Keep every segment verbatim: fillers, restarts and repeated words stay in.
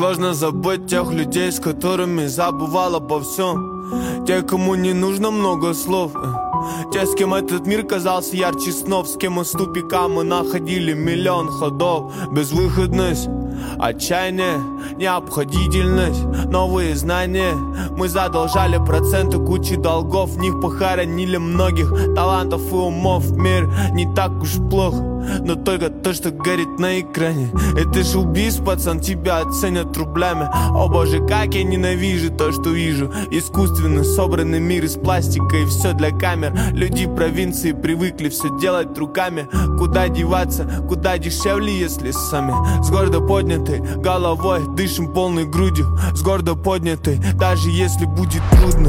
Сложно забыть тех людей, с которыми забывал обо всем. Те, кому не нужно много слов. Те, с кем этот мир казался ярче снов. С кем из тупика мы находили миллион ходов. Безвыходность, отчаяние, необходительность, новые знания. Мы задолжали проценты кучи долгов. В них похоронили многих талантов и умов. Мир не так уж плохо, но только то, что горит на экране. Это же убийство, пацан, тебя оценят рублями. О боже, как я ненавижу то, что вижу. Искусственно собранный мир из пластика и все для камер. Люди провинции привыкли все делать руками. Куда деваться, куда дешевле, если сами. С гордо поднятой головой дышим полной грудью. С гордо поднятой, даже если будет трудно.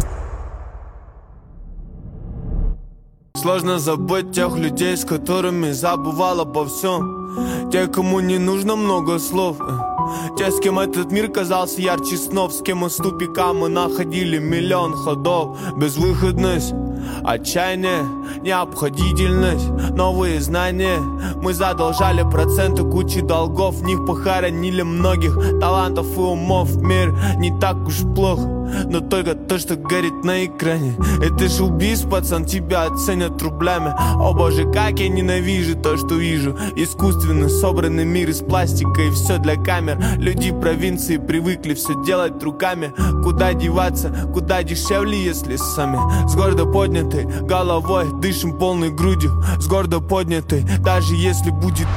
Сложно забыть тех людей, с которыми забывал обо всем. Те, кому не нужно много слов. Те, с кем этот мир казался ярче снов. С кем из тупика мы находили миллион ходов. Безвыходность, отчаяние, необходительность, новые знания. Мы задолжали проценты кучи долгов. В них похоронили многих талантов и умов. Мир не так уж плохо, но только то, что горит на экране. Это же убийство, пацан, тебя оценят рублями. О боже, как я ненавижу то, что вижу. Искусственно собранный мир из пластика и все для камер. Люди провинции привыкли все делать руками. Куда деваться, куда дешевле, если сами. С гордо поднятой головой дышим полной грудью. С гордо поднятой, даже если будет